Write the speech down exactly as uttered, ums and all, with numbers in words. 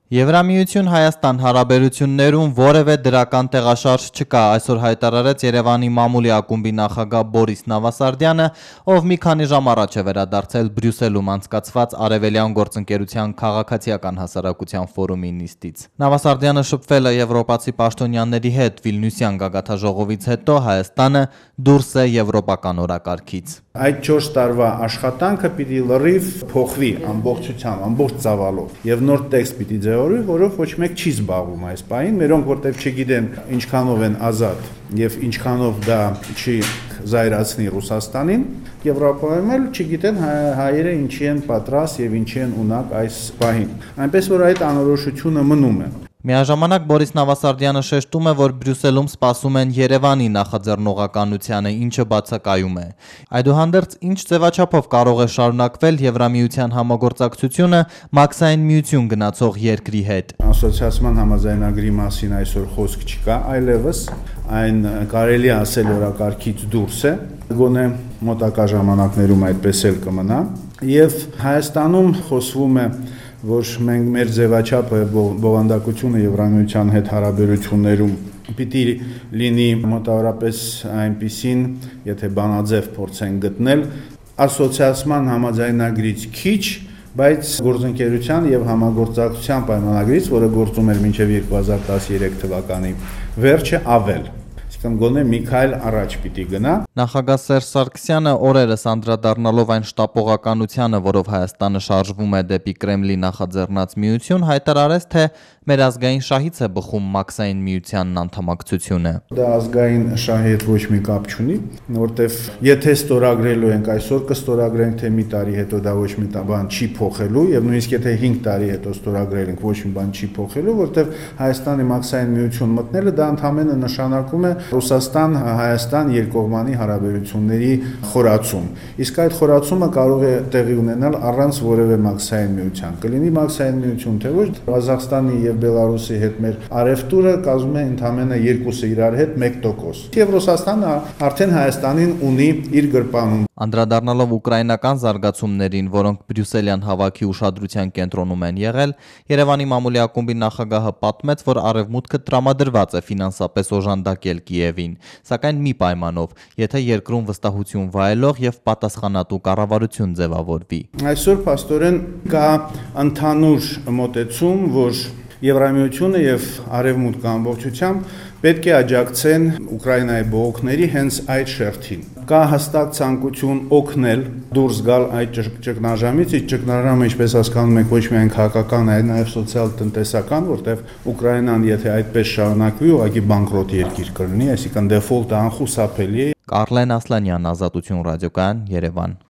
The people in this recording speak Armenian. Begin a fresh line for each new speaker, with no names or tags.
Եվրամիություն Հայաստան հարաբերություններում որևէ դրական տեղաշարժ չկա, այսօր հայտարարեց Երևանի մամուլի ակումբի նախագահ Բորիս Նավասարդյանը, ով մի քանի ժամ առաջ է վերադարձել Բրյուսելում անցկացված Արևելյան գործընկերության քաղաքացիական հասարակության ֆորումի նիստից։ Նավասարդյանը շփվել է եվրոպացի պաշտոնյաների հետ Վիլնյուսյան գագաթաժողովից հետո Հայաստանը դուրս է եվրոպական օրակարգից։
Այդ չորս տարվա աշխատանքը պիտի լրիվ փոխվի ամբողջությամբ, ամբողջ ծավալով եւ նոր տեքստ պիտի ձևավորվի, որով ոչ մեկ չի զբաղվում այս պահին, մերոնք որտեվ չգիտեն ինչքանով են ազատ եւ ինչքանով դա չի զայրացնի Ռուսաստանին, Եվրոպայում էլ չգիտեն հայերը ինչի են պատրաստ եւ ինչի են ունակ այս պահին։ Այնպես որ այդ անորոշությունը մնում է։
Միաժամանակ Բորիս Նավասարդյանը շեշտում է, որ Բրյուսելում սպասում են Երևանի նախաձեռնողականությանը, ինչը բացակայում է։ Այդուհանդերձ, ինչ ձևաչափով կարող է շարունակվել Եվրամիության համագործակցությունը մաքսային միություն գնացող երկրի հետ։
Ասոցիացիան համաձայնագրի մասին այսօր խոսք չկա, այլևս այն կարելի է ասել օրակարգից դուրս է, գոնե մոտակա ժամանակներում այդպես էլ կմնա, եւ Հայաստանում խոսվում է որ մենք մեր ձևաչափը բովանդակությունը Եվրամիության հետ հարաբերություններում պիտի լինի մոտավորապես այնպիսին, եթե բանաձև փորձեն գտնել, ասոցիացիան համաձայնագրից քիչ, բայց գործընկերության եւ համագործակցության պայմանագրից, որը գործում էր մինչեւ երկու հազար տասներեք թվականի վերջը ավել։ Գոնե մի քայլ առաջ պիտի գնա։
Նախագահ Սերժ Սարգսյանը օրերս անդրադառնալով այն շտապողականությանը, որով Հայաստանը շարժվում է դեպի Կրեմլի նախաձեռնած միություն, հայտարարեց, թե մեր ազգային շահից է բխում մաքսային միությանն անդամակցությունը։
Դա ազգային շահի հետ ոչ մի կապ չունի, որտեվ եթե ստորագրելու ենք այսօր կստորագրենք, թե մի տարի հետո դա ոչ մի բան չի փոխելու, եւ նույնիսկ եթե հինգ տարի հետո ստորագրել ենք, ոչ մի բան չի փոխելու, որտեվ Հայաստանի մաքսային միություն մտնելը դա ընդհանրապես նշանակում է Ռուսաստան-Հայաստան երկկողմանի հարաբերությունների խորացում։ Իսկ այդ խորացումը կարող է տեղի ունենալ առանց որևէ մաքսային միության։ Կլինի մաքսային միություն, թե ոչ, Ղազախստանի եւ Բելարուսի հետ մեր արևտուրը կազմում է ընդամենը երկուսը իրար հետ մեկ տոկոս։ Եվ Ռուսաստանը արդեն Հայաստանին ունի իր գրպանում։
Անդրադառնալով ուկրաինական զարգացումներին, որոնք Բրյուսելյան հավաքի ուշադրության կենտրոնում են եղել, Երևանի մամուլի ակումբի նախագահը պատմեց, որ Արևմուտքը տրամադրված է ֆինանսապես օժանդակել Կիևին, սակայն մի պայմանով, եթե երկրում վստահություն վայելող եւ պատասխանատու կառավարություն ձևավորվի։
Այսօր փաստորեն կա ընդհանուր մոտեցում, որ Եվրամիությունը եւ Արևմուտքը ամբողջությամբ պետք է աջակցեն Ուկրաինայի բողոքների հենց այդ շերտին։ Կա հստակ ցանկություն օգնել դուրս գալ այդ ճգնաժամից, այդ ճգնաժամը, ինչպես հասկանում եք, ոչ միայն քաղաքական, այլ նաեւ սոցիալ-տնտեսական, որտեղ Ուկրաինան, եթե այդպես շարունակվի, ուղղակի բանկրոտ երկիր կլինի, այսինքն դեֆոլտը անխուսափելի է։
Կարլեն Ասլանյան, Ազատություն ռադիոկայան, Երևան։